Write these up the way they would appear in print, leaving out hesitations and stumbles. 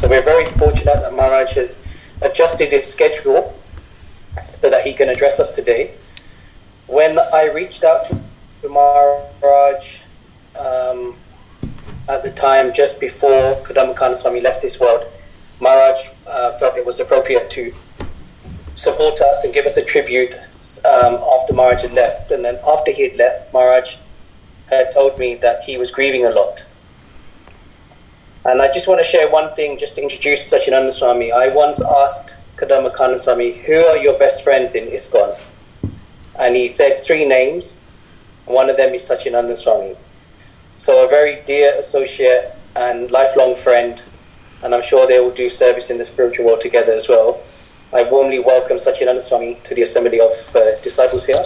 So we're very fortunate that Maharaj has adjusted his schedule so that he can address us today. When I reached out to Maharaj at the time just before Kadamba Swami left this world, Maharaj felt it was appropriate to support us and give us a tribute after Maharaj had left. And then after he had left, Maharaj had told me that he was grieving a lot. And I just want to share one thing just to introduce Satchidananda Swami. I once asked Kadamba Swami, who are your best friends in ISKCON? And he said 3 names. One of them is Satchidananda Swami. So a very dear associate and lifelong friend, and I'm sure they will do service in the spiritual world together as well. I warmly welcome Satchidananda Swami to the assembly of disciples here.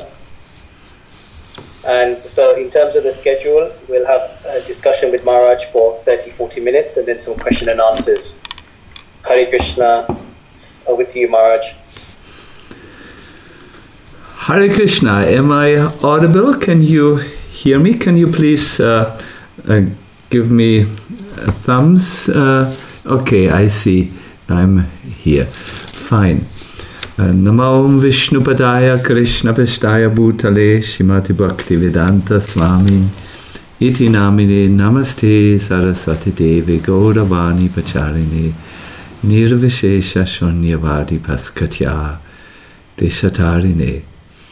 And so in terms of the schedule, we'll have a discussion with Maharaj for 30-40 minutes and then some question and answers. Hare Krishna. Over to you, Maharaj. Hare Krishna. Am I audible? Can you hear me? Can you please give me a thumbs? Okay, I see. I'm here. Fine. Namo Vishnupadaya Krishna Pestaya Bhutale Shrimati Bhakti Vedanta Swami Iti Namine Namaste Saraswati Devi Gauravani Pacharine Nirvishesha Shunyavadi Paskatya Deshatarine.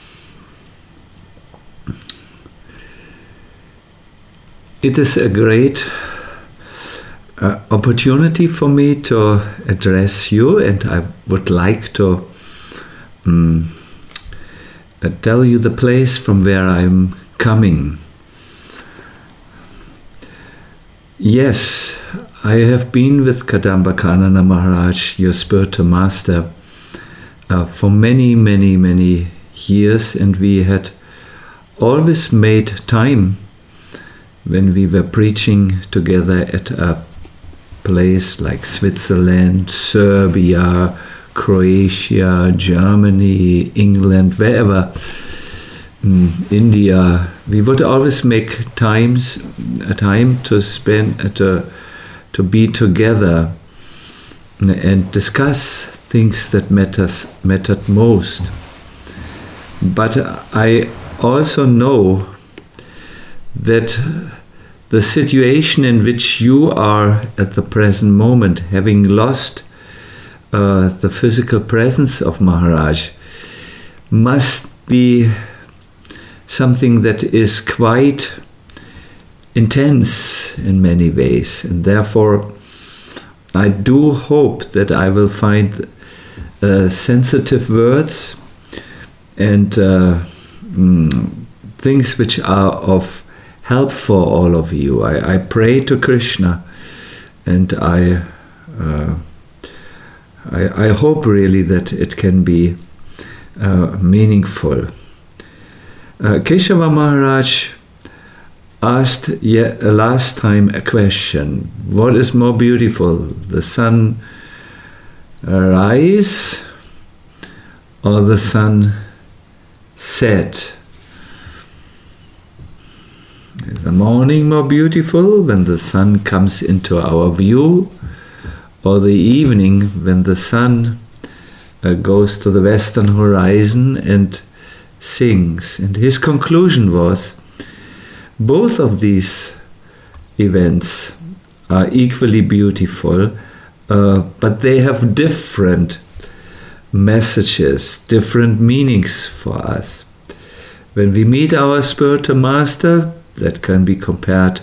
It is a great opportunity for me to address you, and I would like to tell you the place from where I'm coming. Yes, I have been with Kadamba Kanana Maharaj, your spiritual master, for many, many, many years, and we had always made time when we were preaching together at a place like Switzerland, Serbia, Croatia, Germany, England, wherever, India. We would always make a time to spend, to be together and discuss things that mattered most. But I also know that the situation in which you are at the present moment, having lost the physical presence of Maharaj, must be something that is quite intense in many ways, and therefore I do hope that I will find sensitive words and things which are of help for all of you. I pray to Krishna, and I hope really that it can be meaningful. Keshava Maharaj asked last time a question: what is more beautiful, the sun rise or the sun set? Is the morning more beautiful when the sun comes into our view, or the evening when the sun goes to the western horizon and sings? And his conclusion was, both of these events are equally beautiful, but they have different messages, different meanings for us. When we meet our spiritual master, that can be compared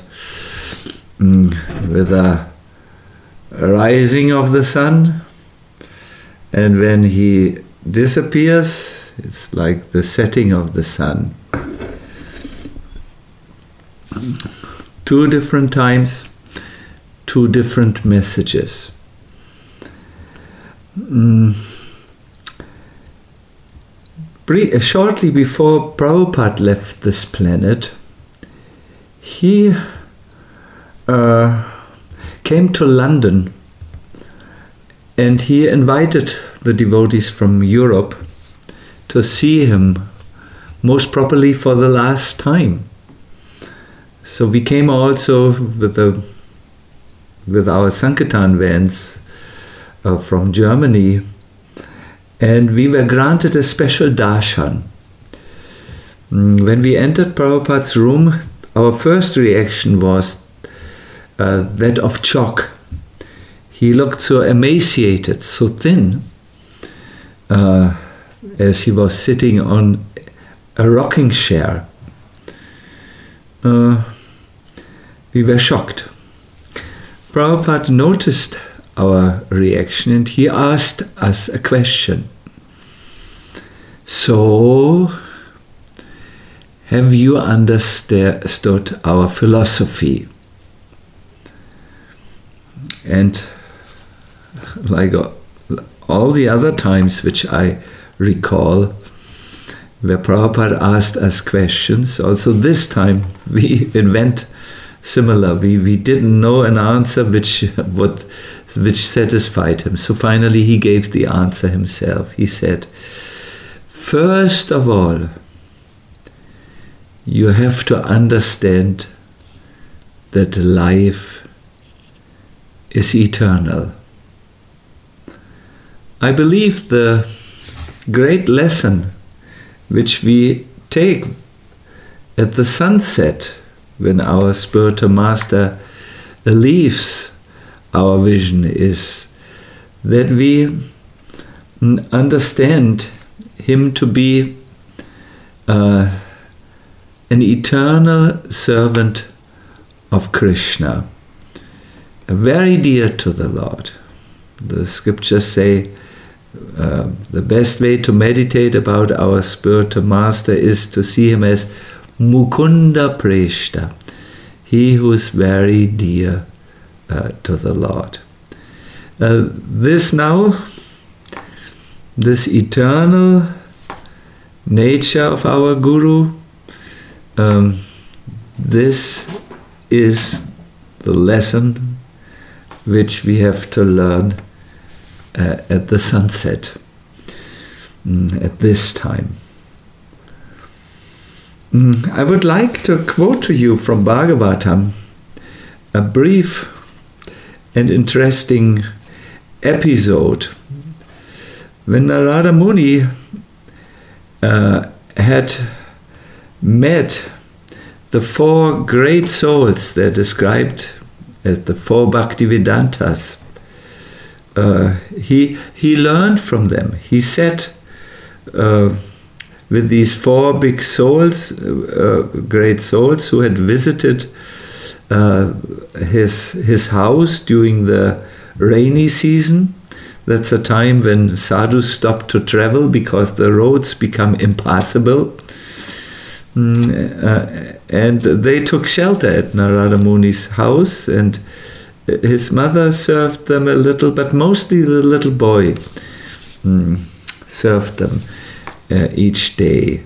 with the rising of the sun, and when he disappears, it's like the setting of the sun. 2 different times, 2 different messages. Shortly before Prabhupada left this planet, he came to London, and he invited the devotees from Europe to see him, most probably for the last time. So we came also with our Sankirtan vans from Germany, and we were granted a special darshan. When we entered Prabhupada's room, our first reaction was that of shock. He looked so emaciated, so thin, as he was sitting on a rocking chair. We were shocked. Prabhupada noticed our reaction and he asked us a question. So, have you understood our philosophy? And like all the other times which I recall, where Prabhupada asked us questions, also this time we went similar. We didn't know an answer which satisfied him. So finally he gave the answer himself. He said, first of all, you have to understand that life is eternal. I believe the great lesson which we take at the sunset when our spiritual master leaves our vision is that we understand him to be an eternal servant of Krishna, very dear to the Lord. The scriptures say the best way to meditate about our spiritual master is to see him as Mukunda Preshta, he who is very dear to the Lord. This eternal nature of our Guru, this is the lesson which we have to learn at the sunset, at this time. I would like to quote to you from Bhagavatam a brief and interesting episode. When Narada Muni had met the four great souls that are described as the four Bhaktivedantas, he learned from them. He sat with these four big souls, great souls, who had visited his house during the rainy season. That's a time when sadhus stop to travel because the roads become impassable. And they took shelter at Narada Muni's house, and his mother served them a little, but mostly the little boy served them each day.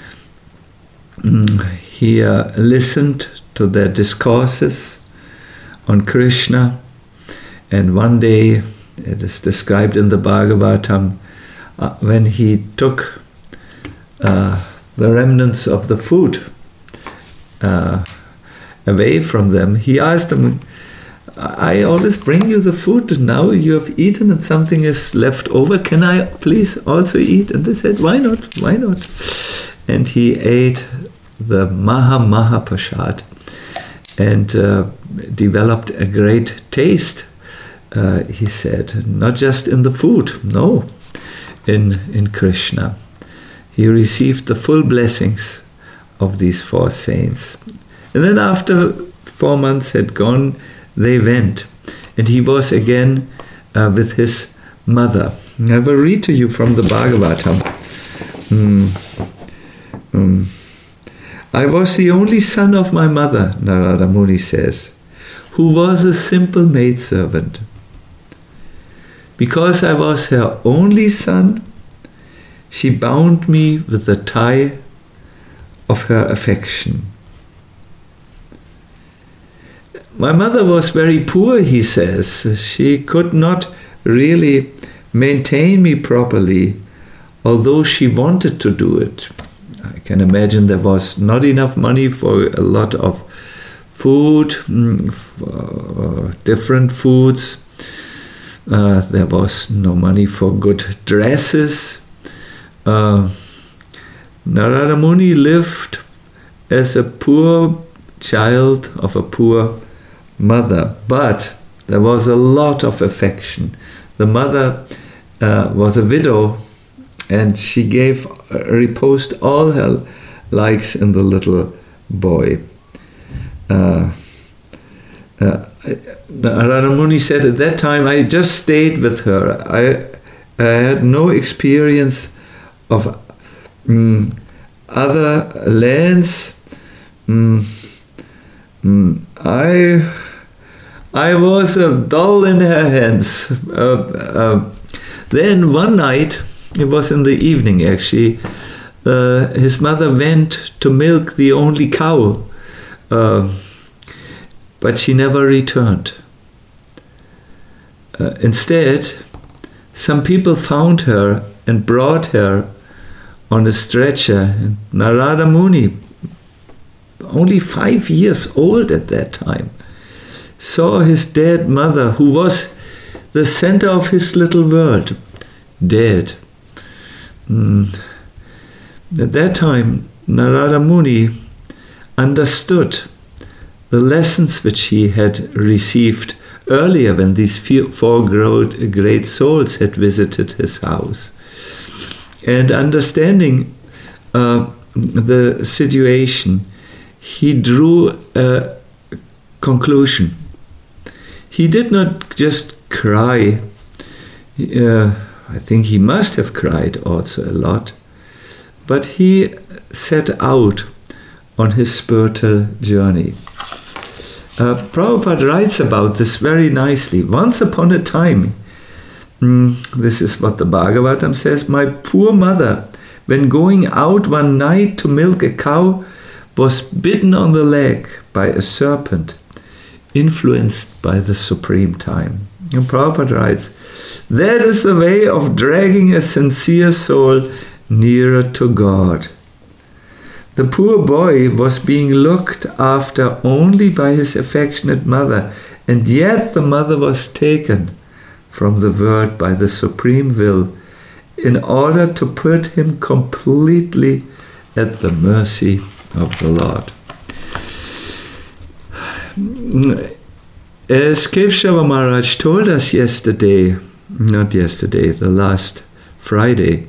He listened to their discourses on Krishna, and one day, it is described in the Bhagavatam, when he took the remnants of the food away from them, he asked them, I always bring you the food, now you have eaten and something is left over, can I please also eat? And they said, why not, why not? And he ate the Maha Prasad and developed a great taste, he said, not just in the food, no, in Krishna. He received the full blessings of these four saints. And then after 4 months had gone, they went. And he was again with his mother. I will read to you from the Bhagavatam. I was the only son of my mother, Narada Muni says, who was a simple maidservant. Because I was her only son, she bound me with the tie of her affection. My mother was very poor, he says. She could not really maintain me properly, although she wanted to do it. I can imagine there was not enough money for a lot of food, different foods. There was no money for good dresses. Narada Muni lived as a poor child of a poor mother, but there was a lot of affection. The mother was a widow, and she reposed all her likes in the little boy. Narada Muni said, at that time I just stayed with her. I had no experience of other lands. I was dull in her hands. Then one night, it was in the evening actually, his mother went to milk the only cow, but she never returned. Instead, some people found her and brought her on a stretcher. And Narada Muni, only 5 years old at that time, saw his dead mother, who was the center of his little world, dead. At that time, Narada Muni understood the lessons which he had received earlier when these four great souls had visited his house. And understanding the situation, he drew a conclusion. He did not just cry. I think he must have cried also a lot. But he set out on his spiritual journey. Prabhupada writes about this very nicely. Once upon a time, this is what the Bhagavatam says, my poor mother, when going out one night to milk a cow, was bitten on the leg by a serpent, influenced by the supreme time. And Prabhupada writes, that is the way of dragging a sincere soul nearer to God. The poor boy was being looked after only by his affectionate mother, and yet the mother was taken from the world by the supreme will in order to put him completely at the mercy of the Lord. As Keshava Maharaj told us the last Friday,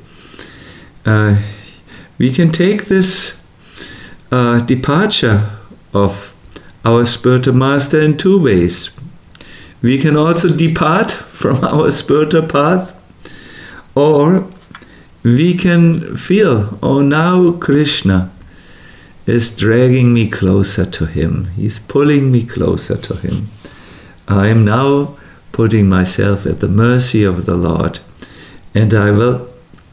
we can take this departure of our spiritual master in two ways. We can also depart from our spiritual path, or we can feel, oh, now Krishna is dragging me closer to him. He's pulling me closer to him. I am now putting myself at the mercy of the Lord, and I will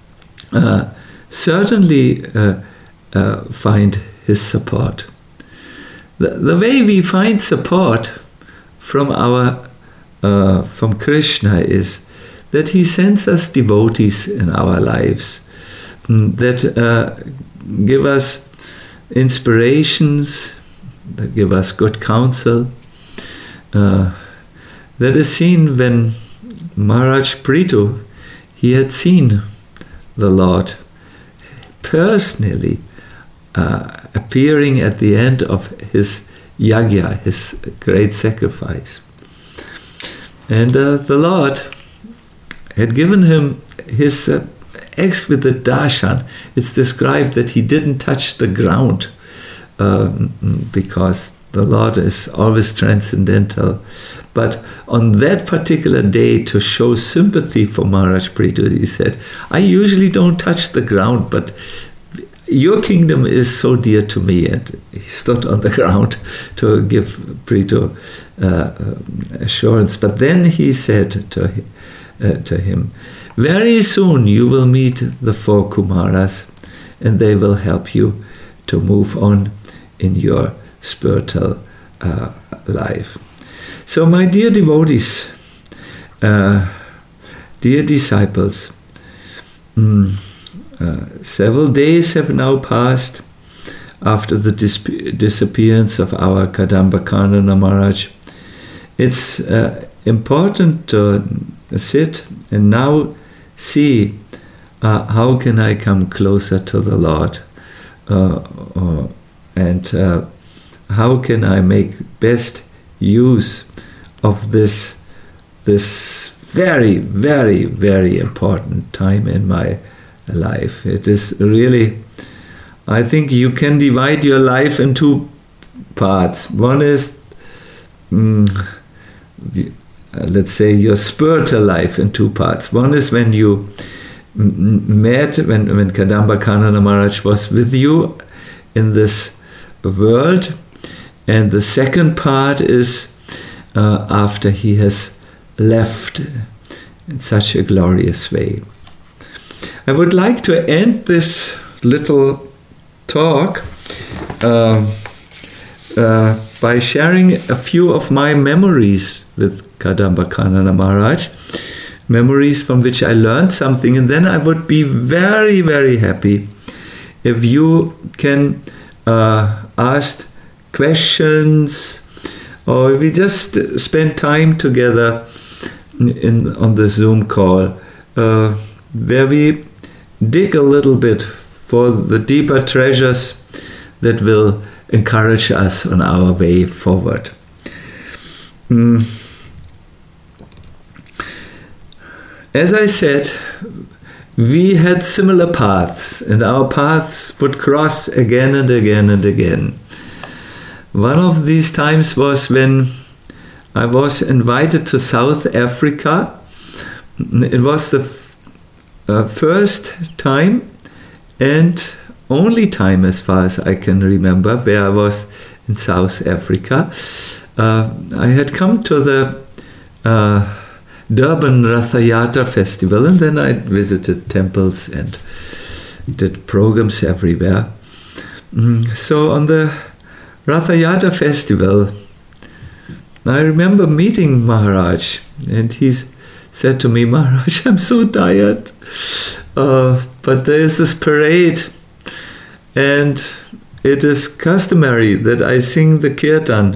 certainly find his support. The way we find support from from Krishna is that he sends us devotees in our lives that give us inspirations, that give us good counsel. That is seen when Maharaj Prithu, he had seen the Lord personally appearing at the end of his yagya, his great sacrifice. And the Lord had given him his exquisite darshan. It's described that he didn't touch the ground because the Lord is always transcendental. But on that particular day, to show sympathy for Maharaj Prithu, he said, I usually don't touch the ground, but your kingdom is so dear to me. And he stood on the ground to give Prithu assurance. But then he said to him, very soon you will meet the four Kumaras, and they will help you to move on in your spiritual life. So my dear devotees, dear disciples, several days have now passed after the disappearance of our Kadamba Kanana Maharaj. It's important to sit and now see how can I come closer to the Lord, and how can I make best use of this very, very, very important time in my life. It is really, I think you can divide your life in two parts. One is, let's say, your spiritual life in two parts. One is when you met, when Kadamba Kanana Maharaj was with you in this world. And the second part is after he has left in such a glorious way. I would like to end this little talk by sharing a few of my memories with Kadamba Kanana Maharaj, memories from which I learned something, and then I would be very, very happy if you can ask questions, or we just spend time together on the Zoom call, where we dig a little bit for the deeper treasures that will encourage us on our way forward. As I said, we had similar paths, and our paths would cross again and again and again. One of these times was when I was invited to South Africa. It was the first time and only time, as far as I can remember, where I was in South Africa. I had come to the Durban Ratha Yatra festival, and then I visited temples and did programs everywhere. So on the Ratha Yatra festival, I remember meeting Maharaj, and he said to me, "Maharaj, I'm so tired, but there is this parade, and it is customary that I sing the kirtan.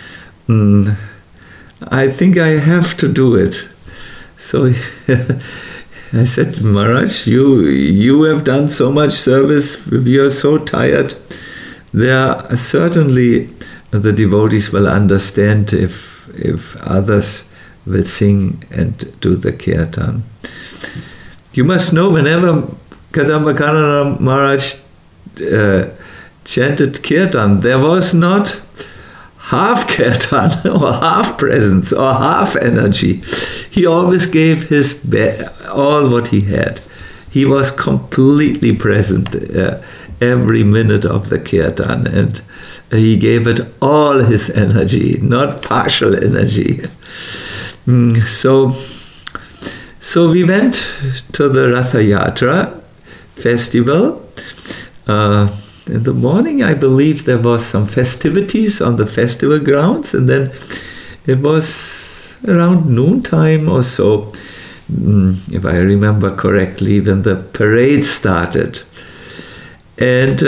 I think I have to do it." So I said, "Maharaj, you have done so much service, you are so tired. There are certainly the devotees will understand if others will sing and do the kirtan. You must know, whenever Kadamba Kanana Maharaj chanted kirtan, there was not half kirtan or half presence or half energy. He always gave his all what he had. He was completely present every minute of the kirtan, and he gave it all his energy, not partial energy. So we went to the Ratha Yatra festival. In the morning, I believe there was some festivities on the festival grounds, and then it was around noontime or so, if I remember correctly, when the parade started. And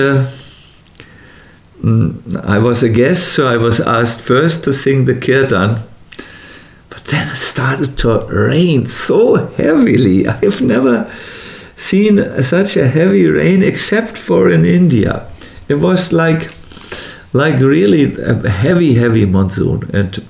I was a guest, so I was asked first to sing the kirtan. But then it started to rain so heavily. I've never seen such a heavy rain except for in India. It was like really a heavy monsoon. And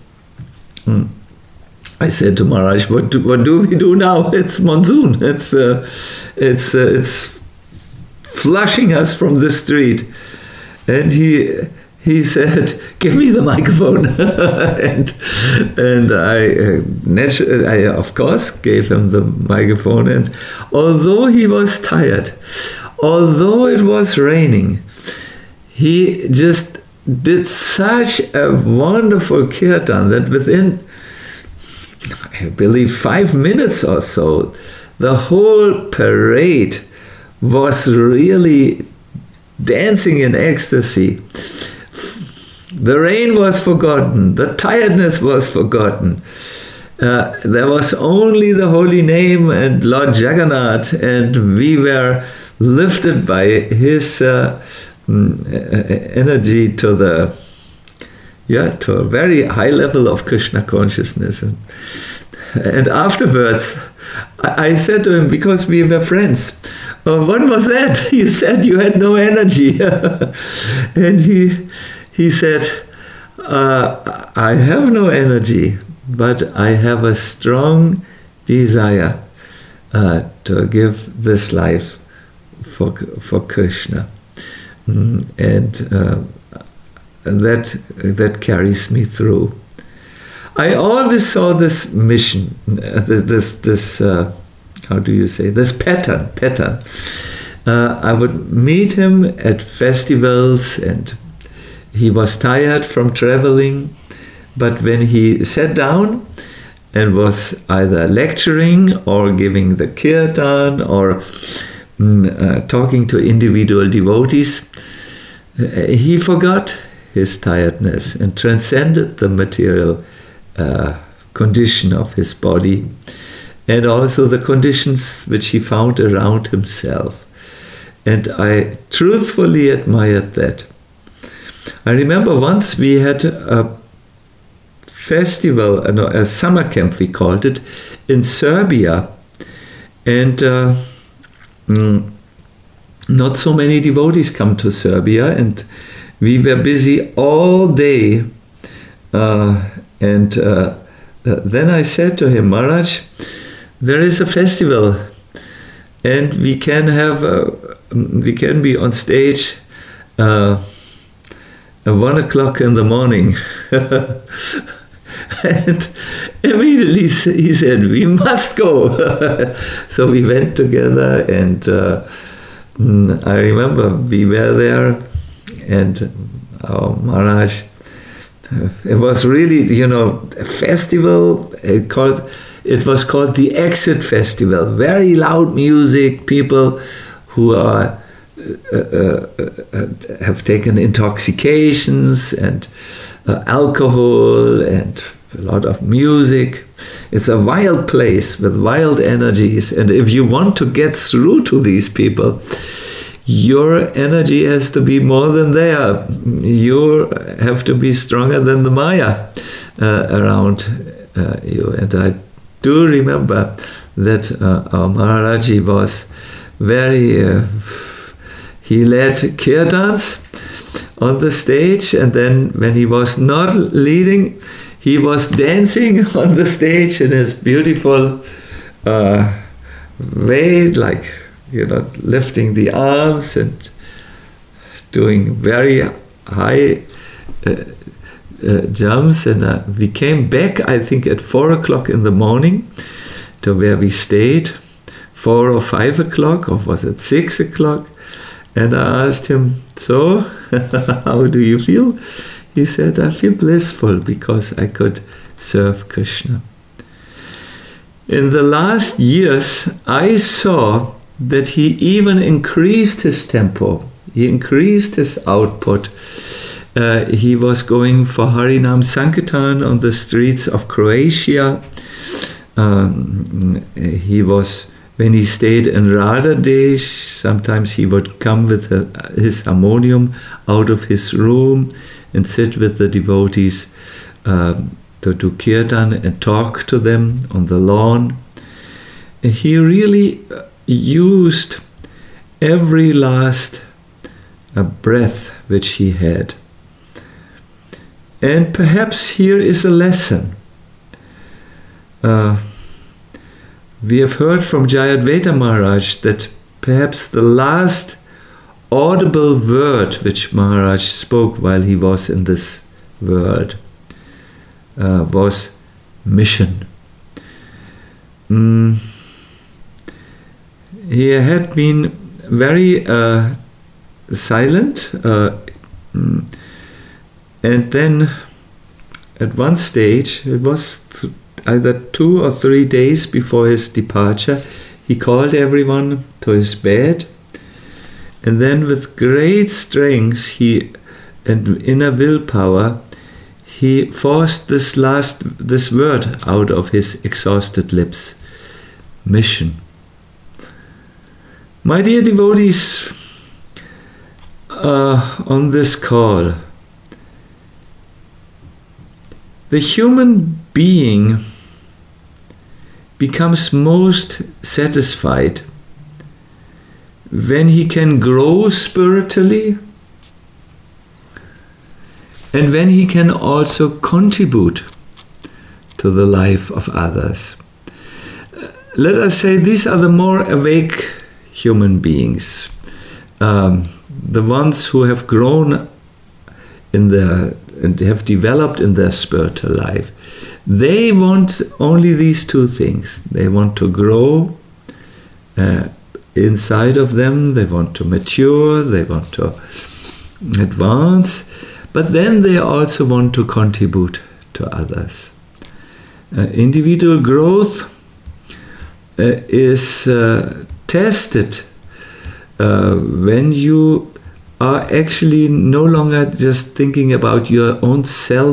I said to Maharaj, what do we do now? It's monsoon. It's flushing us from the street. And he said, "Give me the microphone." and I of course gave him the microphone. And although he was tired, although it was raining, he just did such a wonderful kirtan that within, I believe, 5 minutes or so, the whole parade was really dancing in ecstasy. The rain was forgotten. The tiredness was forgotten. There was only the holy name and Lord Jagannath, and we were lifted by his energy to a very high level of Krishna consciousness. And afterwards, I said to him, because we were friends, what was that? You said you had no energy. And he said, I have no energy, but I have a strong desire to give this life for Krishna. And that carries me through. I always saw this mission, this how do you say, this pattern. I would meet him at festivals, and he was tired from traveling, but when he sat down and was either lecturing or giving the kirtan or talking to individual devotees, he forgot his tiredness and transcended the material condition of his body, and also the conditions which he found around himself. And I truthfully admired that. I remember once we had a festival, a summer camp we called it, in Serbia, and not so many devotees come to Serbia, and we were busy all day. And then I said to him, Maharaj, there is a festival, and we can be on stage at 1 o'clock in the morning. And immediately he said, we must go. So we went together, and I remember we were there, and Maharaj, it was really, a festival. It was called the Exit Festival. Very loud music, people who have taken intoxications and alcohol and a lot of music. It's a wild place with wild energies, and if you want to get through to these people, your energy has to be more than there. You have to be stronger than the Maya around you. And I do remember that our Maharaji was very... he led kirtans on the stage, and then when he was not leading, he was dancing on the stage in his beautiful way, like, lifting the arms and doing very high jumps. And we came back, I think, at 4 o'clock in the morning to where we stayed, 4 or 5 o'clock, or was it 6 o'clock? And I asked him, so, how do you feel? He said, I feel blissful because I could serve Krishna. In the last years, I saw that he even increased his tempo. He increased his output. He was going for Harinam Sankirtan on the streets of Croatia. He was, when he stayed in Radhadesh, sometimes he would come with his harmonium out of his room and sit with the devotees to do kirtan and talk to them on the lawn. He really used every last breath which he had. And perhaps here is a lesson. We have heard from Jayadvaita Maharaj that perhaps the last audible word which Maharaj spoke while he was in this world was mission. He had been very silent, and then at one stage, it was either 2 or 3 days before his departure, he called everyone to his bed, and then with great strength and inner willpower, he forced this word out of his exhausted lips: mission. My dear devotees, on this call, the human being becomes most satisfied when he can grow spiritually and when he can also contribute to the life of others. Let us say these are the more awake human beings, the ones who have grown and have developed in their spiritual life. They want only these two things. They want to grow inside of them, they want to mature, they want to advance, but then they also want to contribute to others. Individual growth is tested when you are actually no longer just thinking about your own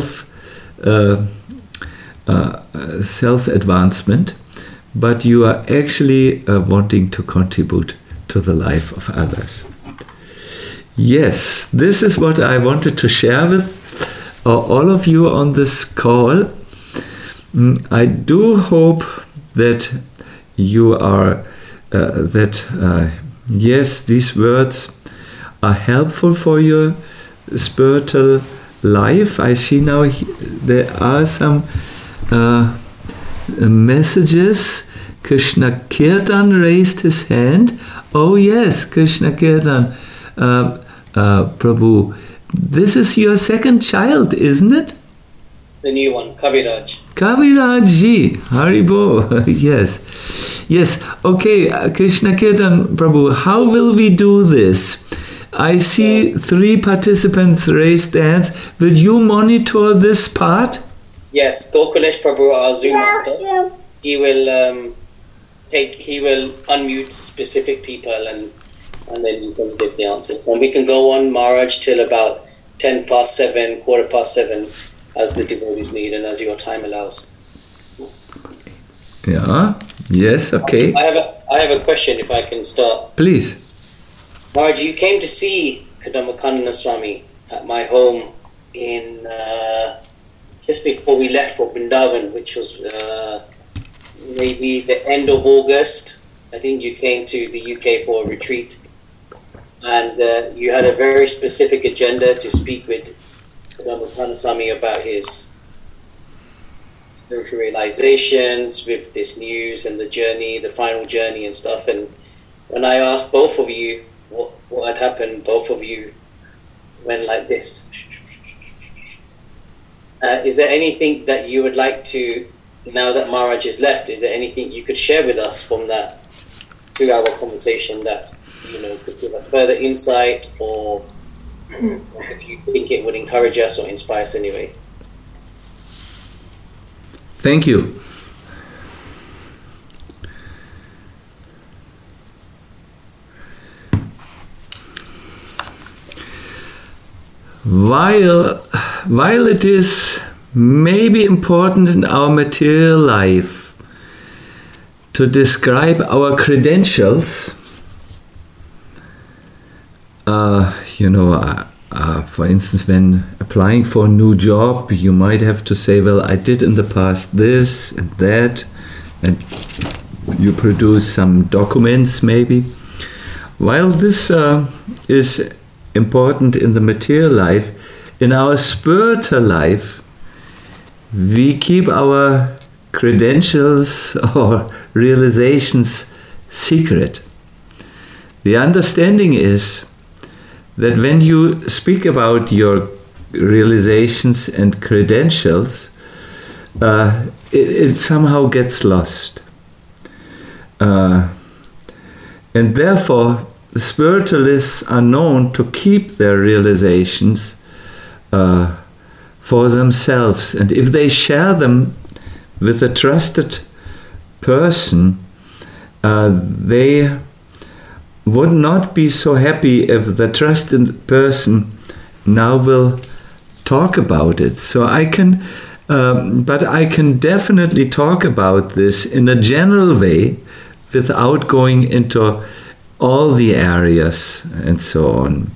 self-advancement, but you are actually wanting to contribute to the life of others. Yes, this is what I wanted to share with all of you on this call. I do hope that you are, yes, these words are helpful for your spiritual life. I see now there are some messages. Krishna Kirtan raised his hand. Oh yes, Krishna Kirtan, Prabhu, this is your second child, isn't it? The new one, Kaviraj. Kaviraj ji, Haribo. Yes, yes. Okay, Krishna Kirtan, Prabhu, how will we do this? I see 3 participants raised their hands. Will you monitor this part? Yes, Gokulesh Prabhu, our Zoom master, he will unmute specific people and then you can give the answers. And we can go on, Maharaj, till about 7, 7:15, as the devotees need and as your time allows. Yeah, yes, okay. I have a question, if I can start. Please. Maharaj, you came to see Kadamba Swami at my home in just before we left for Vrindavan, which was maybe the end of August. I think you came to the UK for a retreat, and you had a very specific agenda to speak with Kadamba Swami about his spiritual realizations with this news and the journey, the final journey and stuff. And when I asked both of you what had happened, both of you went like this. Is there anything that you would like to, now that Maharaj is left, is there anything you could share with us from that 2-hour conversation that, could give us further insight, or if you think it would encourage us or inspire us anyway? Thank you. While it is maybe important in our material life to describe our credentials, for instance, when applying for a new job, you might have to say, well, I did in the past this and that, and you produce some documents maybe. While this is important in the material life, in our spiritual life, we keep our credentials or realizations secret. The understanding is that when you speak about your realizations and credentials, it somehow gets lost. And therefore, the spiritualists are known to keep their realizations for themselves. And if they share them with a trusted person, they would not be so happy if the trusted person now will talk about it. So I can definitely talk about this in a general way without going into all the areas and so on.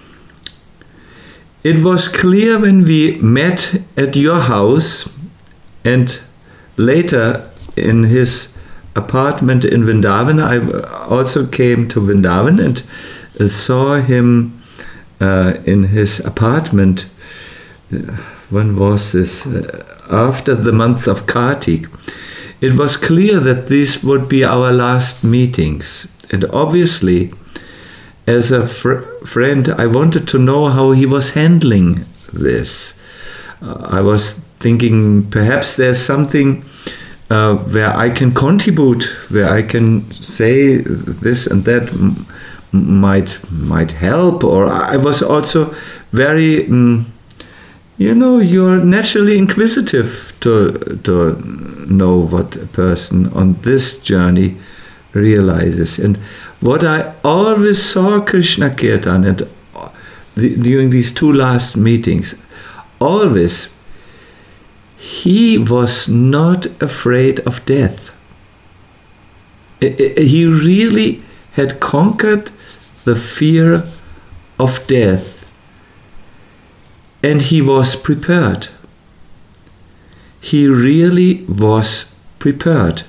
It was clear when we met at your house And later, in his apartment in Vrindavan, I also came to Vrindavan and saw him in his apartment. When was this? After the month of Kartik. It was clear that these would be our last meetings. And obviously, as a friend, I wanted to know how he was handling this. I was thinking perhaps there's something where I can contribute, where I can say this and that might help. Or I was also very, you're naturally inquisitive to know what a person on this journey realizes. And what I always saw Krishna Kirtan and during these two last meetings, always, he was not afraid of death. He really had conquered the fear of death, and he was prepared. He really was prepared.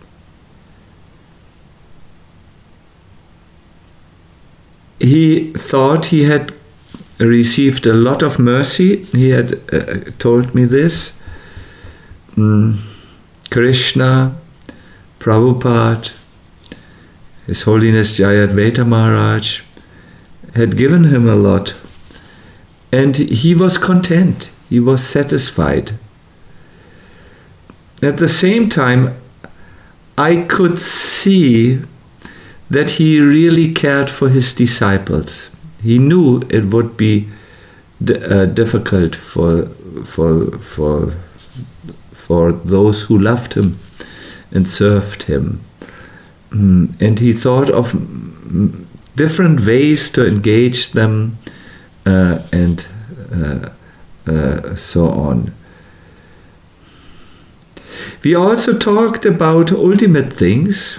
He thought he had received a lot of mercy. He had told me this. Krishna, Prabhupada, His Holiness Jayadvaita Maharaj had given him a lot. And he was content. He was satisfied. At the same time, I could see that he really cared for his disciples. He knew it would be difficult for those who loved him and served him. And he thought of different ways to engage them and so on. We also talked about ultimate things.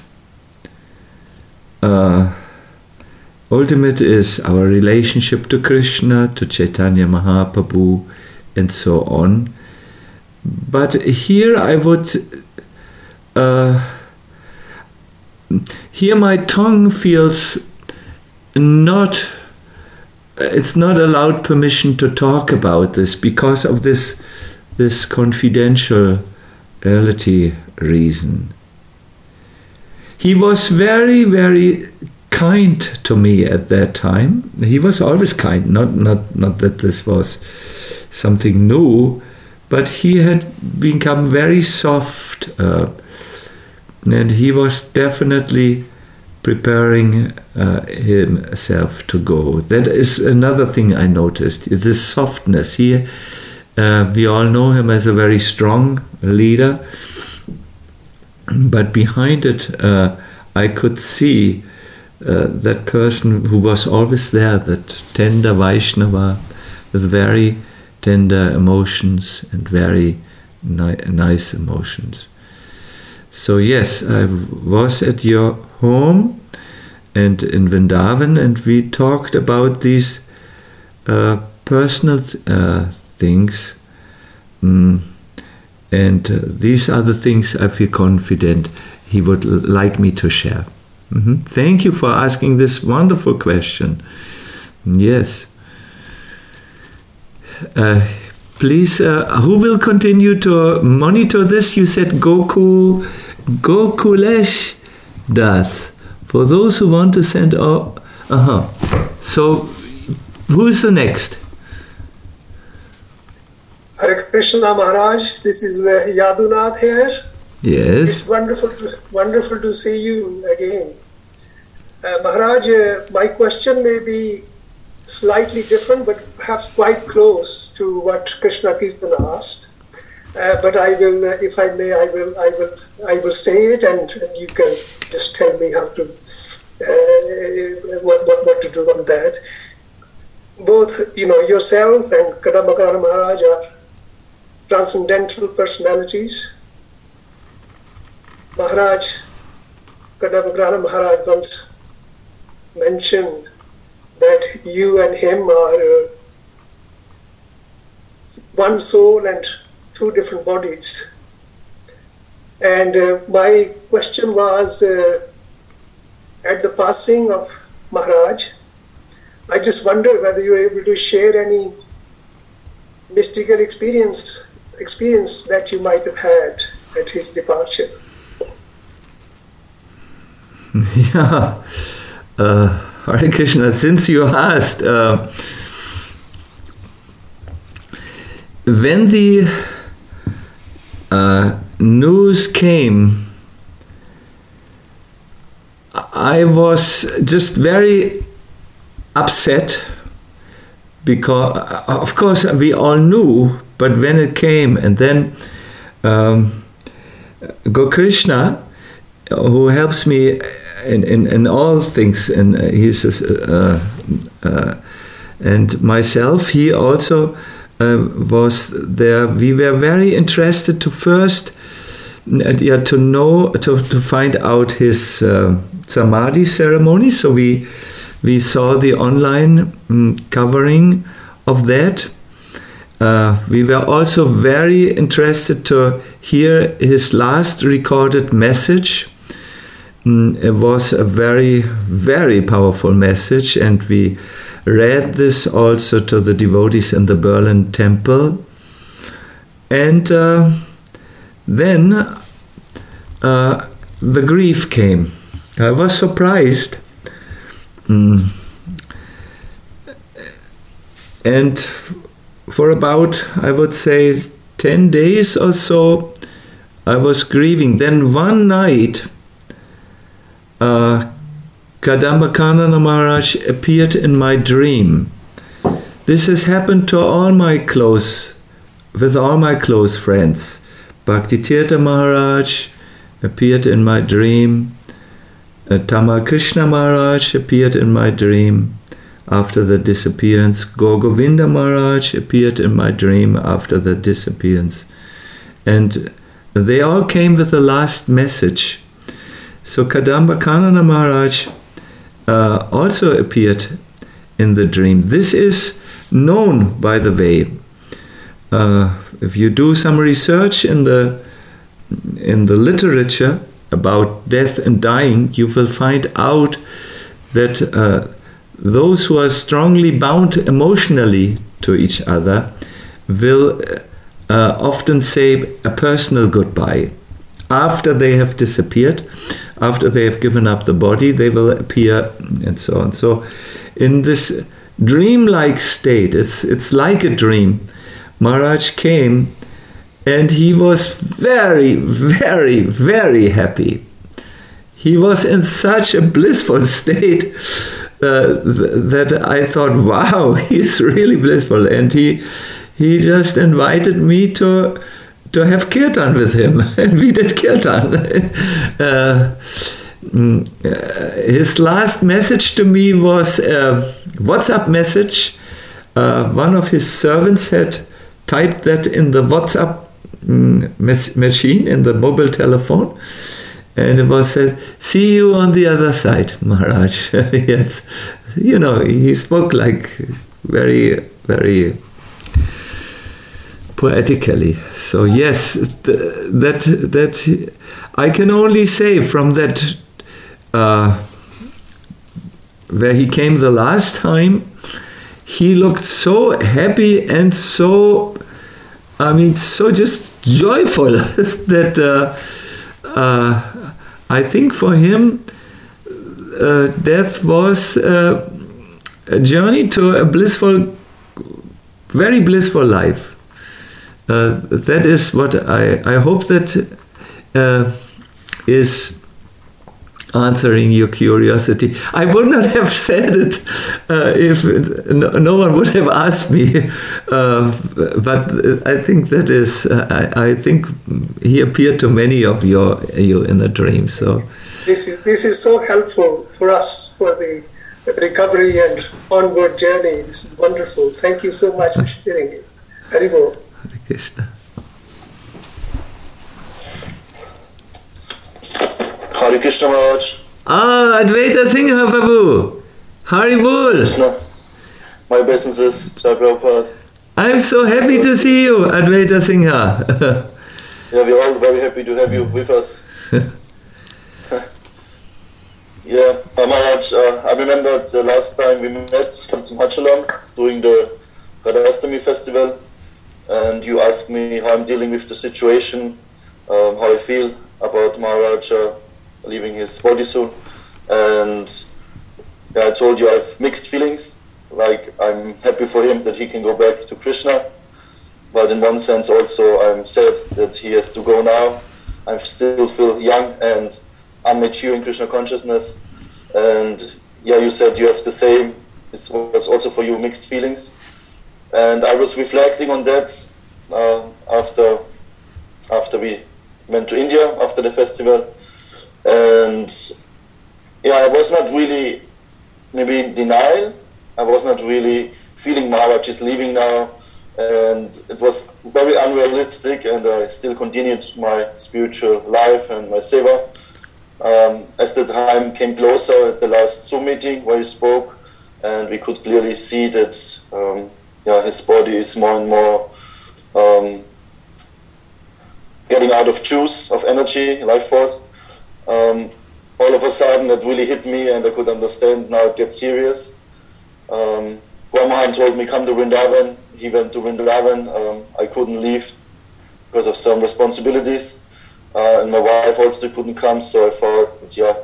Ultimate is our relationship to Krishna, to Chaitanya Mahaprabhu, and so on. But here I would, here my tongue feels it's not allowed permission to talk about this because of this confidentiality reason. He was very, very kind to me at that time. He was always kind, not that this was something new, but he had become very soft, and he was definitely preparing himself to go. That is another thing I noticed, this softness. Here, we all know him as a very strong leader, but behind it, I could see that person who was always there, that tender Vaishnava, with very tender emotions and very nice emotions. So yes, I was at your home and in Vrindavan, and we talked about these personal things. And these are the things I feel confident he would like me to share. Thank you for asking this wonderful question. Yes. Please, who will continue to monitor this? You said Gokulesh Das. For those who want to send out... So, who is the next? Hare Krishna Maharaj, this is Yadunath here. Yes. It's wonderful to see you again. Maharaj, my question may be slightly different, but perhaps quite close to what Krishna Kirtan asked. But I will, if I may, I will say it, and you can just tell me how to what to do on that. Both, yourself and Kadambakara Maharaj are transcendental personalities. Maharaj, Kadambakara Maharaj once mentioned that you and him are one soul and two different bodies. And my question was, at the passing of Maharaj, I just wonder whether you were able to share any mystical experience that you might have had at his departure. Yeah, Hare Krishna, since you asked, when the news came, I was just very upset because, of course, we all knew, but when it came, and then Gokrishna, who helps me in all things, and he's and myself, he also was there. We were very interested to first, to know, to find out his Samadhi ceremony. So we saw the online covering of that. We were also very interested to hear his last recorded message. It was a very, very powerful message, and we read this also to the devotees in the Berlin temple. And then the grief came. I was surprised. And for about, I would say, 10 days or so, I was grieving. Then one night, Kadambakanana Maharaj appeared in my dream. This has happened to all my close friends. Bhaktitirtha Maharaj appeared in my dream. Tamal Krishna Maharaj appeared in my dream after the disappearance. Gaur Govinda Maharaj appeared in my dream after the disappearance. And they all came with the last message. So Kadambakanana Maharaj also appeared in the dream. This is known, by the way. If you do some research in the literature about death and dying, you will find out that those who are strongly bound emotionally to each other will often say a personal goodbye. After they have disappeared, after they have given up the body, they will appear, and so on. So in this dreamlike state, it's like a dream, Maharaj came, and he was very, very, very happy. He was in such a blissful state that I thought, wow, he's really blissful. And he just invited me to have kirtan with him, and we did kirtan. His last message to me was a WhatsApp message. One of his servants had typed that in the WhatsApp machine, in the mobile telephone, and it was said, "See you on the other side, Maharaj." Yes, you know, he spoke like very, very poetically. So yes, that I can only say from that where he came the last time, he looked so happy and so, so just joyful that I think for him death was a journey to a blissful, very blissful life. That is what I hope that is answering your curiosity. I would not have said it if no one would have asked me, but I think that is, I think he appeared to many of you in the dream. So this is so helpful for us for the recovery and onward journey. This is wonderful. Thank you so much for sharing it. Haribol. Hare Krishna. Hare Krishna Maharaj. Advaita Singha Babu. Haribol. Krishna. My businesses, Jai Prabhupada. I'm so happy to see you, Advaita Singha. Yeah, we're all very happy to have you with us. Yeah, Maharaj, I remember the last time we met at Simhachalam during the Radhastami festival, and you asked me how I'm dealing with the situation, how I feel about Maharaj leaving his body soon. And yeah, I told you I have mixed feelings. Like, I'm happy for him that he can go back to Krishna, but in one sense also I'm sad that he has to go now. I still feel young and unmature in Krishna consciousness. And yeah, you said you have the same. It was also for you mixed feelings. And I was reflecting on that after we went to India after the festival. And yeah, I was not really maybe in denial. I was not really feeling Maharaj is leaving now. And it was very unrealistic, and I still continued my spiritual life and my seva. As the time came closer at the last Zoom meeting where he spoke, and we could clearly see that his body is more and more getting out of juice, of energy, life force. All of a sudden it really hit me, and I could understand now it gets serious. Brahman told me come to Vrindavan. He went to Vrindavan. I couldn't leave because of some responsibilities. And my wife also couldn't come, so I thought, yeah,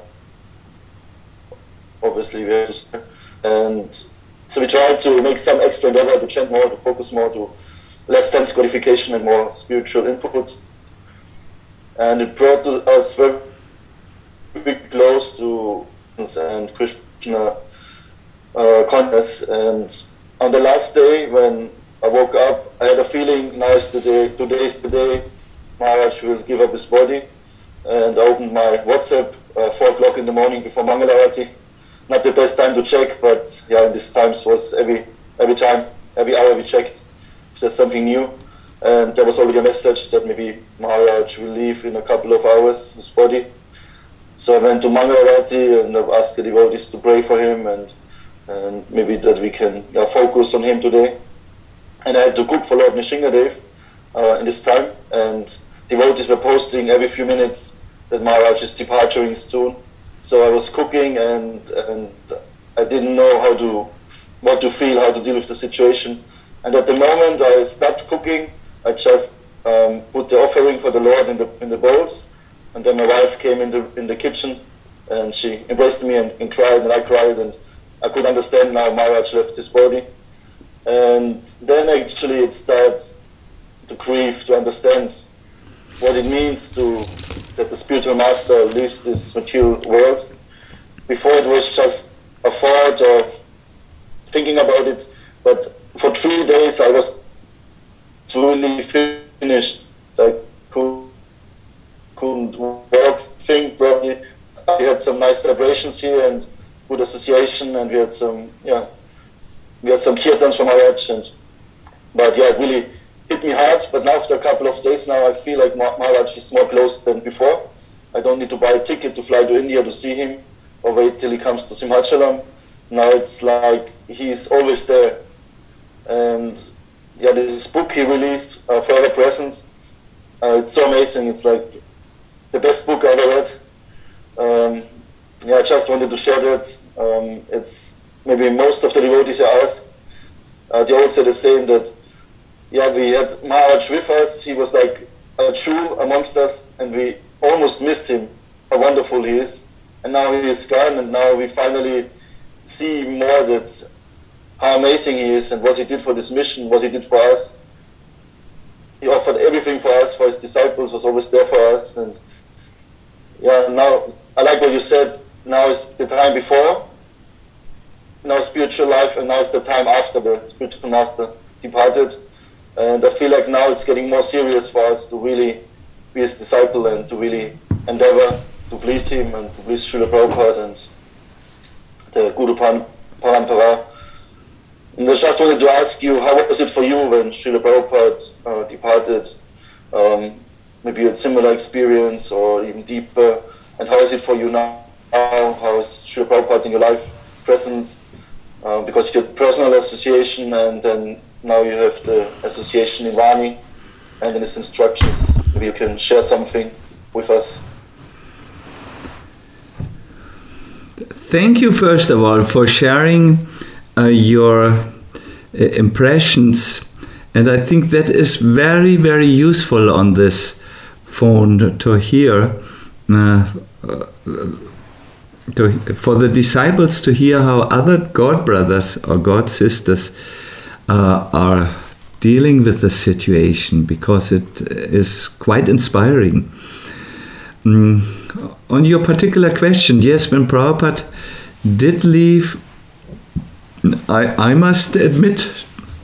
obviously we have to stay. And so we tried to make some extra endeavor to chant more, to focus more, to less sense gratification and more spiritual input. And it brought us very close to and Krishna consciousness. And on the last day when I woke up, I had a feeling, now is the day, today is the day Maharaj will give up his body. And I opened my WhatsApp 4 o'clock in the morning before Mangalarati. Not the best time to check, but yeah, in these times was every hour we checked if there's something new. And there was already a message that maybe Maharaj will leave in a couple of hours, his body. So I went to Mangalarati and I've asked the devotees to pray for him and maybe that we can focus on him today. And I had to cook for Lord Nrsingadev in this time, and devotees were posting every few minutes that Maharaj is departing soon. So I was cooking and I didn't know what to feel, how to deal with the situation. And at the moment I stopped cooking, I just put the offering for the Lord in the bowls, and then my wife came in the kitchen and she embraced me and cried, and I cried, and I could understand now Maharaj left his body. And then actually it started to grieve, to understand what it means that the spiritual master leaves this material world. Before it was just a thought of thinking about it, but for 3 days I was really finished. I couldn't walk, think properly. I had some nice celebrations here and good association, and we had some kirtans from Maharaj, but yeah, it really hit me hard. But now after a couple of days now, I feel like Maharaj is more close than before. I don't need to buy a ticket to fly to India to see him or wait till he comes to Simhachalam. Now it's like he's always there. And yeah, this book he released, Forever Present, it's so amazing. It's like the best book I ever read. Yeah, I just wanted to share that. It's maybe most of the devotees I ask, they all say the same, that yeah, we had Maharaj with us, he was like a Jew amongst us, and we almost missed him, how wonderful he is. And now he is gone, and now we finally see more that how amazing he is and what he did for this mission, what he did for us. He offered everything for us, for his disciples, was always there for us. And yeah, now I like what you said, now is the time before, now spiritual life, and now is the time after the spiritual master departed. And I feel like now it's getting more serious for us to really be his disciple and to really endeavor to please him and to please Srila Prabhupada and the Guru Parampara. And I just wanted to ask you, how was it for you when Srila Prabhupada departed? Maybe you had similar experience or even deeper. And how is it for you now? How is Srila Prabhupada in your life present? Because you had personal association, and then now you have the association in Vani and in his instructions. maybe you can share something with us. Thank you, first of all, for sharing your impressions, and I think that is very, very useful on this phone to hear, for the disciples to hear how other God brothers or God sisters are dealing with the situation, because it is quite inspiring. On your particular question, yes, when Prabhupada did leave, I must admit,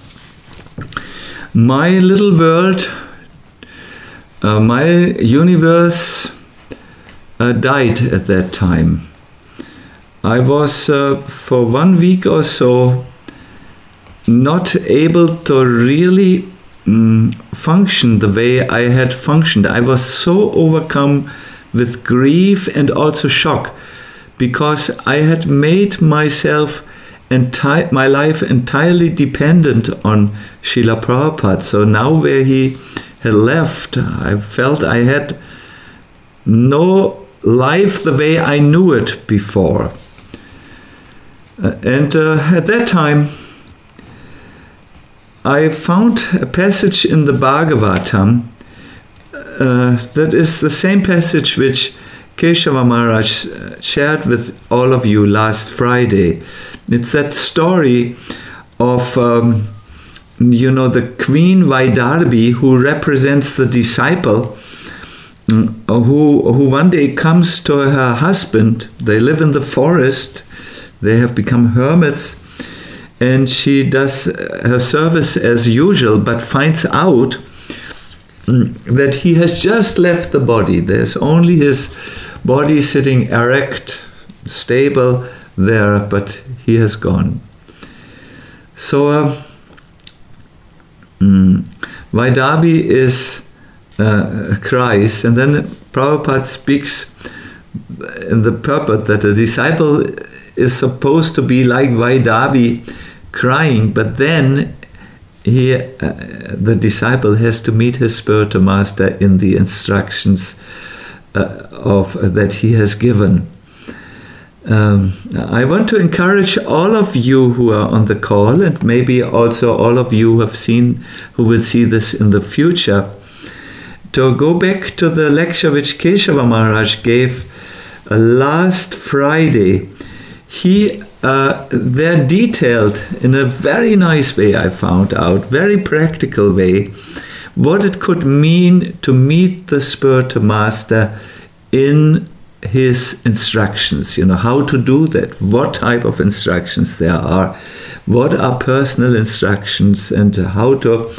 my little world, my universe died at that time. I was for 1 week or so not able to really function the way I had functioned. I was so overcome with grief and also shock, because I had made myself my life entirely dependent on Srila Prabhupada. So now where he had left, I felt I had no life the way I knew it before. And at that time, I found a passage in the Bhagavatam that is the same passage which Keshava Maharaj shared with all of you last Friday. It's that story of, the Queen Vaidarbhi, who represents the disciple, who one day comes to her husband. They live in the forest. They have become hermits. And she does her service as usual, but finds out that he has just left the body. There's only his body sitting erect, stable there, but he has gone. So Vaidarbhi cries, and then Prabhupada speaks in the purport that a disciple is supposed to be like Vaidarbhi, crying, but then the disciple has to meet his spiritual master in the instructions that he has given. I want to encourage all of you who are on the call, and maybe also all of you who will see this in the future, to go back to the lecture which Keshava Maharaj gave last Friday. They're detailed in a very nice way, I found out, very practical way, what it could mean to meet the spiritual master in his instructions, how to do that, what type of instructions there are, what are personal instructions, and how to,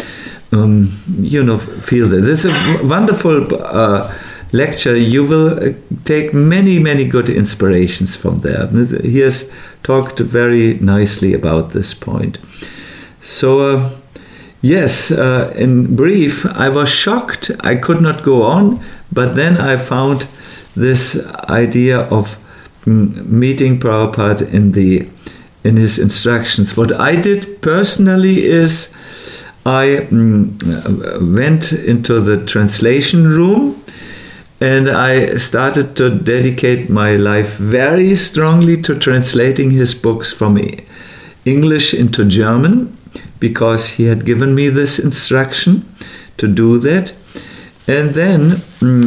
feel that. This is a wonderful lecture. You will take many, many good inspirations from there. He has talked very nicely about this point. So, yes, in brief, I was shocked. I could not go on, but then I found this idea of meeting Prabhupada in his instructions. What I did personally is I went into the translation room, and I started to dedicate my life very strongly to translating his books from English into German, because he had given me this instruction to do that. And then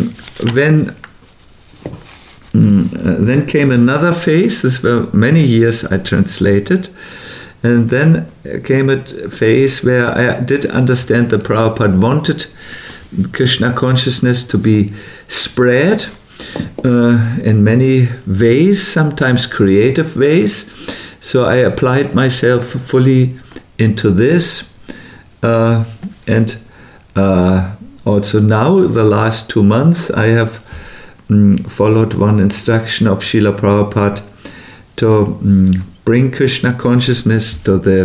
then came another phase. This were many years I translated. And then came a phase where I did understand that Prabhupada wanted Krishna consciousness to be spread in many ways, sometimes creative ways. So I applied myself fully into this. And also now, the last 2 months, I have followed one instruction of Srila Prabhupada to bring Krishna consciousness to the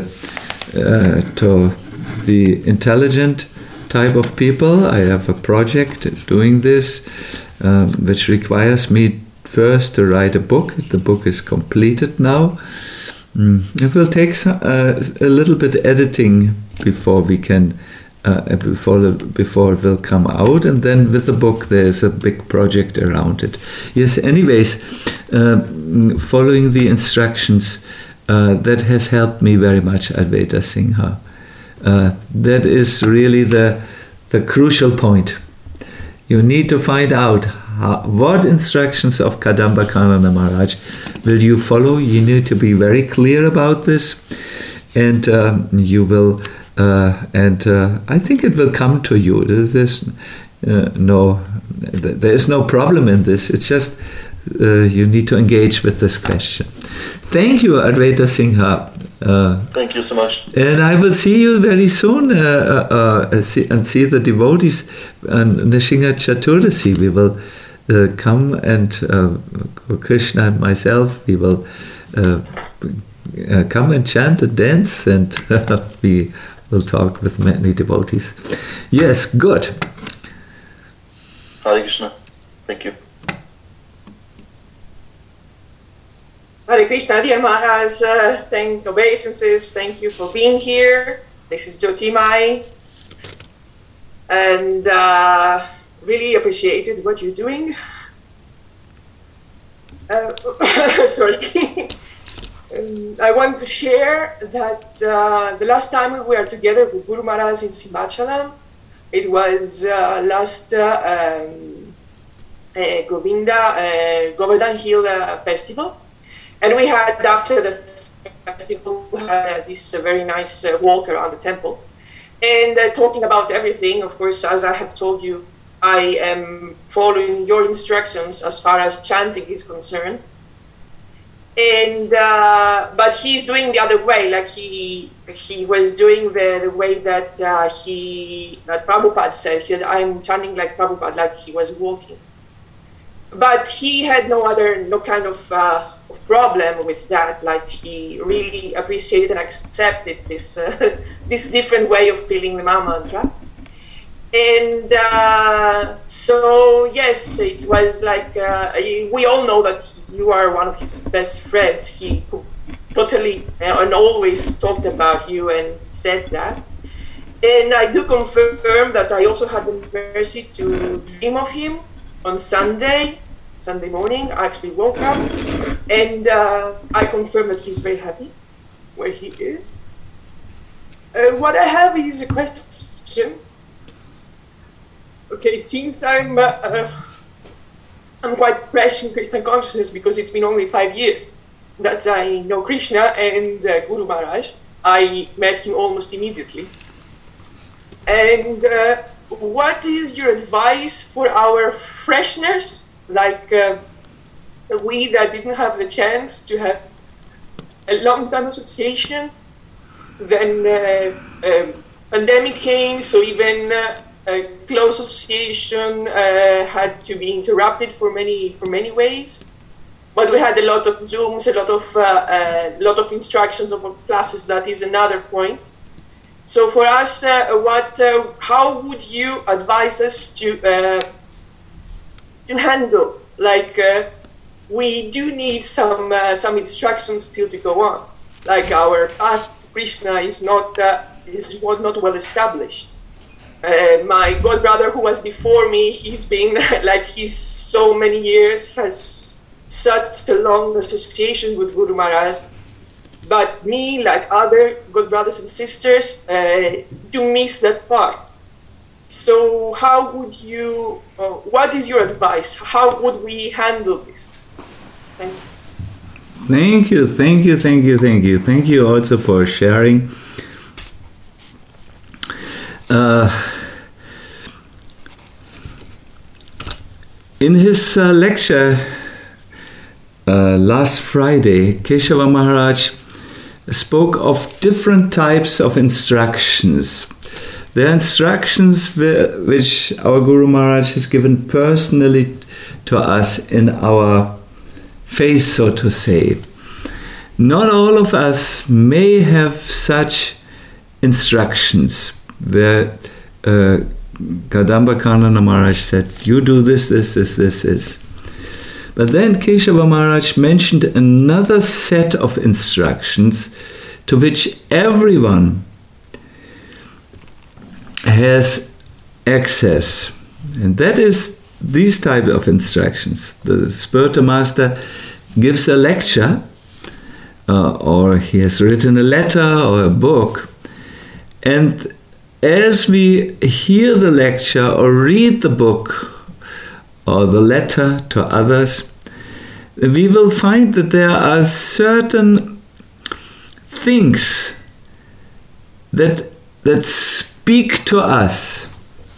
intelligent type of people. I have a project doing this, which requires me first to write a book. The book is completed now. It will take a little bit editing before we can before it will come out, and then with the book there's a big project around it. Yes, anyways, following the instructions, that has helped me very much, Advaita Singha. That is really the crucial point. You need to find out what instructions of Kadambakananda Maharaj will you follow. You need to be very clear about this, and you will. I think it will come to you. There is no problem in this. It's just you need to engage with this question. Thank you, Advaita Singha. Thank you so much. And I will see you very soon and see the devotees on Nishinga Chaturdasi. We will come, and Krishna and myself, we will come and chant and dance, and we will talk with many devotees. Yes, good. Hare Krishna. Thank you. Hare Krishna, dear Maharaj, obeisances, thank you for being here. This is Jyotimai, and really appreciated what you're doing. Sorry. I want to share that the last time we were together with Guru Maharaj in Simbachalam, it was last Govardhan Hill Festival. And we had, after the festival, this very nice walk around the temple. And talking about everything, of course, as I have told you, I am following your instructions as far as chanting is concerned. And but he's doing the other way, like he was doing the way that Prabhupada said. He said, I'm chanting like Prabhupada, like he was walking. But he had no kind of problem with that. Like he really appreciated and accepted this this different way of feeling the Maha Mantra. And so yes, it was like we all know that you are one of his best friends. He totally and always talked about you and said that. And I do confirm that I also had the mercy to dream of him on Sunday morning. I actually woke up, and I confirm that he's very happy where he is. What I have is a question. Okay, since I'm quite fresh in Krishna consciousness, because it's been only 5 years that I know Krishna and Guru Maharaj. I met him almost immediately. And what is your advice for our freshness, like we that didn't have the chance to have a long-time association? Then pandemic came, so even a close association had to be interrupted for many ways. But we had a lot of Zooms, a lot of instructions of classes. That is another point. So for us, how would you advise us to handle? Like we do need some instructions still to go on. Like our path to Krishna is not well established. My god brother who was before me, he's been he's so many years, has such a long association with Guru Maharaj. But me, like other good brothers and sisters, do miss that part. So how would you, what is your advice? How would we handle this? Thank you. Thank you. Thank you also for sharing. In his lecture last Friday, Keshava Maharaj spoke of different types of instructions. There are instructions which our Guru Maharaj has given personally to us in our face, so to say. Not all of us may have such instructions where Kadambakananda Maharaj said, you do this. But then Keshava Maharaj mentioned another set of instructions to which everyone has access. And that is these type of instructions. The spiritual master gives a lecture, or he has written a letter or a book, and as we hear the lecture or read the book or the letter to others, we will find that there are certain things that speak to us,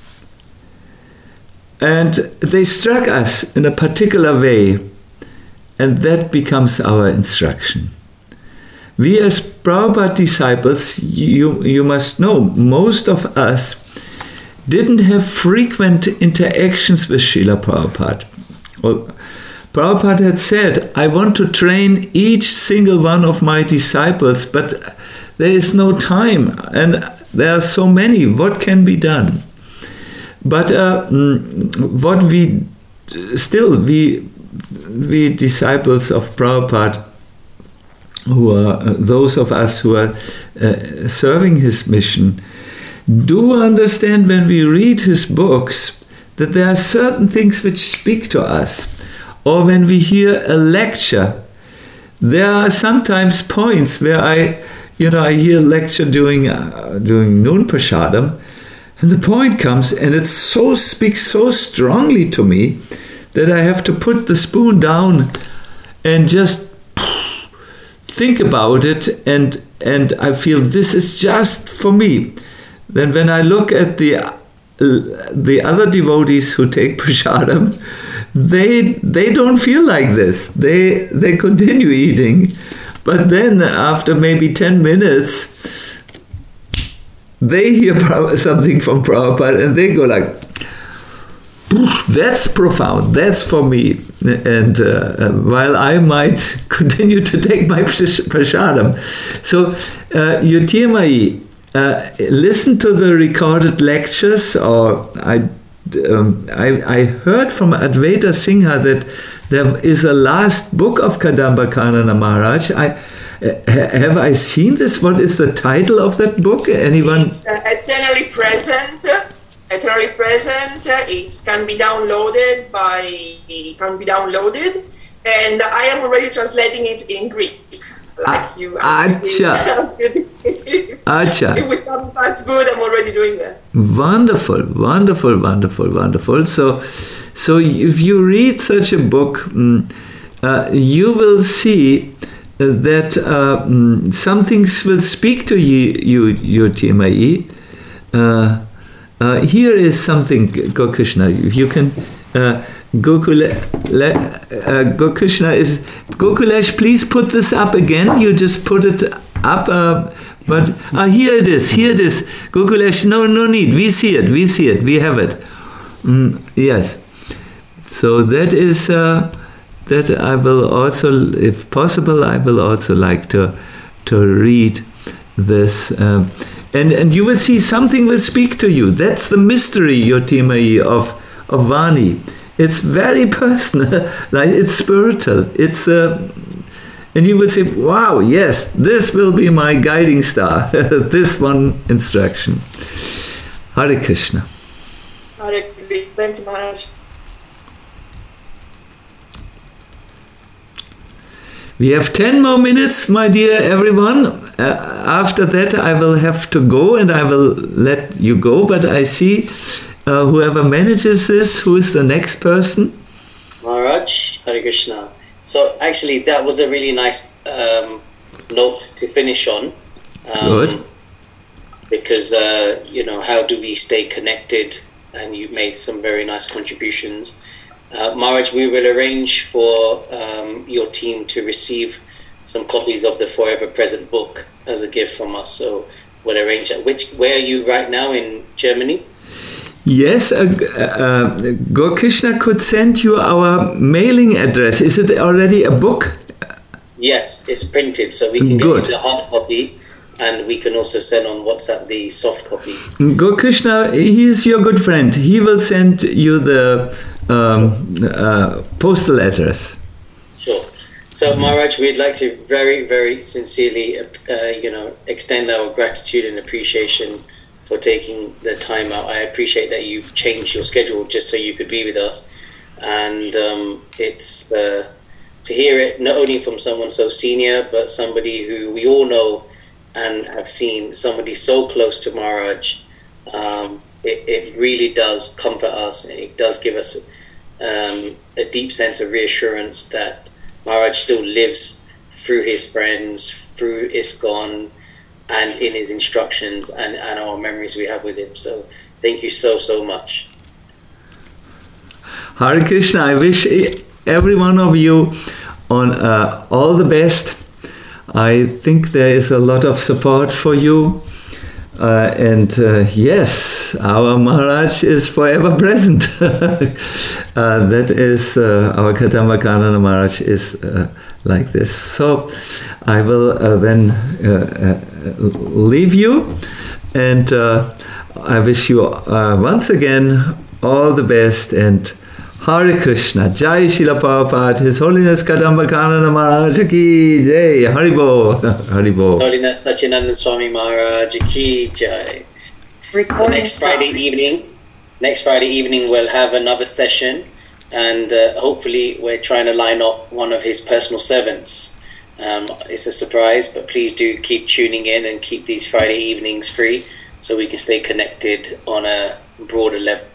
and they struck us in a particular way, and that becomes our instruction. We as Prabhupada disciples, you must know, most of us didn't have frequent interactions with Srila Prabhupada. Well, Prabhupada had said, I want to train each single one of my disciples, but there is no time, and there are so many. What can be done? But what we disciples of Prabhupada, who are those of us who are serving his mission, do understand when we read his books that there are certain things which speak to us. Or when we hear a lecture, there are sometimes points where I hear a lecture during noon prasadam, and the point comes and it speaks so strongly to me that I have to put the spoon down and just think about it, and I feel this is just for me. Then when I look at the other devotees who take prasadam, they don't feel like this. They continue eating, but then after maybe 10 minutes, they hear something from Prabhupada and they go like, that's profound, that's for me. And while I might continue to take my prasadam. So, Yotirmai, listen to the recorded lectures, or I heard from Advaita Singha that there is a last book of Kadamba Kanana Maharaj. Have I seen this? What is the title of that book? Anyone? It's Eternally Present. Eternally Present. It can be downloaded, and I am already translating it in Greek. Like you. Acha. That's good. I'm already doing that. Wonderful. So if you read such a book, you will see that some things will speak to you, Yotirmai. Here is something, Gokrishna. You can Gokulesh, please put this up again. You just put it up, but here it is. Gokulesh, no need. We see it. We have it. Yes. So that is that I will also, if possible, I will also like to read this. And you will see something will speak to you. That's the mystery, Yotirmai, of Vani. It's very personal, like it's spiritual. It's and you will say, wow, yes, this will be my guiding star. This one instruction. Hare Krishna. Hare Krishna. Thank you, Maharaj. We have 10 more minutes, my dear everyone. After that, I will have to go and I will let you go. But I see whoever manages this, who is the next person? Maharaj, Hare Krishna. So actually, that was a really nice note to finish on. Good. Because, how do we stay connected? And you made some very nice contributions. Maharaj, we will arrange for your team to receive some copies of the Forever Present book as a gift from us. So we'll arrange that. Where are you right now, in Germany? Yes, Gokrishna could send you our mailing address. Is it already a book? Yes, it's printed, so we can get you the hard copy, and we can also send on WhatsApp the soft copy. Gokrishna, he is your good friend. He will send you the postal address. Sure. So, Maharaj, we'd like to very, very sincerely, extend our gratitude and appreciation for taking the time out. I appreciate that you've changed your schedule just so you could be with us. And it's to hear it not only from someone so senior, but somebody who we all know and have seen, somebody so close to Maharaj. It really does comfort us, and it does give us a deep sense of reassurance that Maharaj still lives through his friends, through ISKCON, and in his instructions and our memories we have with him. So thank you so much. Hare Krishna, I wish every one of you on all the best. I think there is a lot of support for you. And yes, our Maharaj is forever present. That is, our Kadambakananda Maharaj is like this. So I will then leave you, and I wish you once again all the best, and Hare Krishna, Jai Srila Prabhupada, His Holiness Kadambakananda Maharaj ki Jai, Haribo, Haribo. His Holiness Satchidananda Swami Maharaj ki Jai. So next Friday evening we'll have another session, and hopefully we're trying to line up one of his personal servants. It's a surprise, but please do keep tuning in and keep these Friday evenings free so we can stay connected on a broader level.